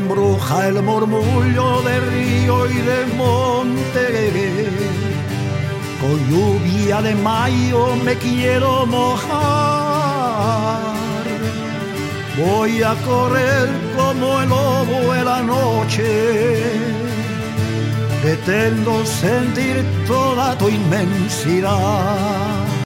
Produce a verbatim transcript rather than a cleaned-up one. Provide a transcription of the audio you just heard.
embruja el murmullo de río y de monte. Con lluvia de mayo me quiero mojar. Voy a correr como el lobo en la noche. Pretendo sentir toda tu inmensidad.